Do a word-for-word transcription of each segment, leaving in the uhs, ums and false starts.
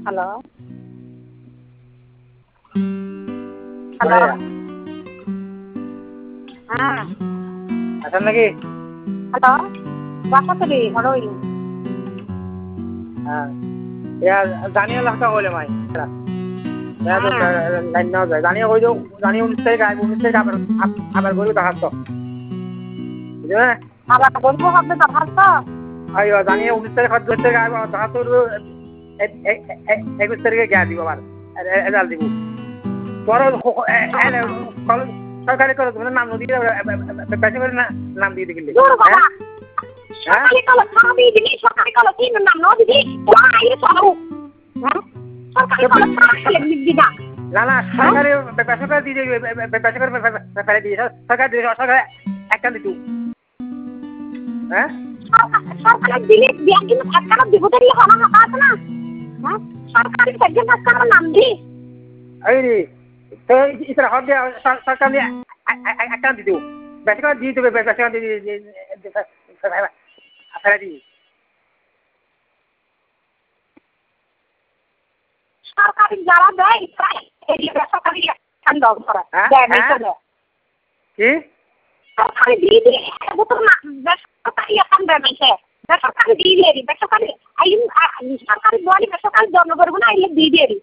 Hello hello হ্যাঁ আছেন নাকি? হ্যালো বাসাতলি হলোই হ্যাঁ ইয়া জানিয়ে লাখটা কইলে মাই হ্যাঁ তো লাইন নাও যায় জানিয়ে কই দাও জানিয়ে উনিশ তারিখ আইব উনিশ তারিখ আবার আবার গরু দেখাচ্ছ বুঝলে আবার বলবো হবে তো ভাবছো আইও জানিয়ে উনিশ তারিখ দশ তারিখ আইব দেখাচ্ছ একুশ তারিখে গিয়া দিব আবার রেজাল্ট দিব পরে সরকারি করে তুমি নাম দিয়ে বেশি করে নাম দিয়ে দিবি হ্যাঁ সরকারি কলেজ ছাড়াবি দিবি সরকারি কলেজ তিন নাম ন দিবি আইরে চলো সরকারি কলেজ ছাড়া লিখবি না না না সরকারি বেসরকারি দিয়ে দিবি বেসরকারি ফেলে দিয়ে সরকার দিয়ে সরকার একটা দিতু হ্যাঁ সরকারি দিলে দিয়া কিন্তু সরকার দিব দিলে হলো না আছে না হ্যাঁ সরকারি থেকে সরকার নাম দি এই রে তো ইতরা হবে সরকার দিয়ে একটা দিতু বেসরকারি দিয়ে দেবে বেসরকারি দিয়ে ফেলে দিবি সরকারি যারা দেয় এই বেসরকারি খান দাও করা দেয় না তো কি সরকারি দিয়ে দিয়ে তো না বেসরকারি খান দেয় না বেসরকারি দিয়ে দিয়ে বেসরকারি আই সরকারি বলি বেসরকারি জন্য করবো না আইলে দিয়ে দিয়ে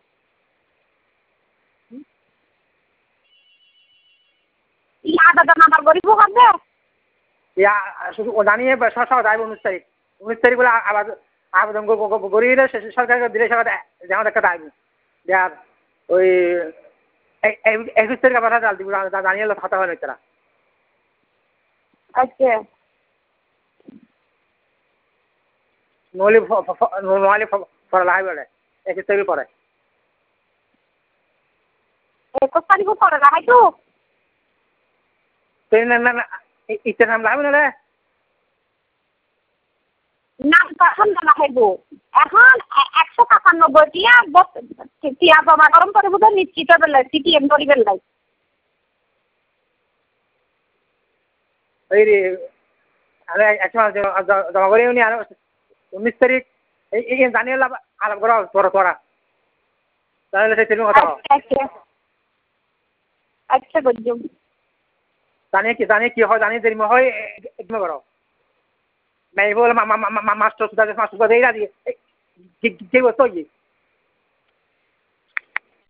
ইয়া দাদা নাম্বার গরিব হবে ইয়া শুধু জানিয়ে সরকার যাইব উনিশ তারিখ উনিশ তারিখ বলে আবার আবেদন গরিয়ে সরকারকে দিলে সরকার যেমন একটা আইব দেয়ার ওই একুশ তারিখ আবার জাল দিব জানিয়ে কথা হয় না তারা আচ্ছা নলি নলি পরে লাই বলে একুশ তারিখ পরে একুশ তারিখ পরে রাখাই তো না না ইচ্ছার নাম লাগবে না নাম তখন না খাইব এখন একশো সাতানব্বই টিয়া টিয়া জমা গরম করে বোধ নিশ্চিত বেলায় সিটিএম করি বেলায় ওই রে আরে একশো জমা করে উনি আর উনিশ তারিখ এই জানিয়ে আলাপ করা তোরা তোরা তাহলে সেই কথা আচ্ছা আচ্ছা বুঝলাম জানিয়ে কি জানিয়ে কি হয় জানিয়ে দেরি হয় একদম করো নাই বলে মাস্টার সুদা মাস্টার সুদা দিয়ে কি কি বলতো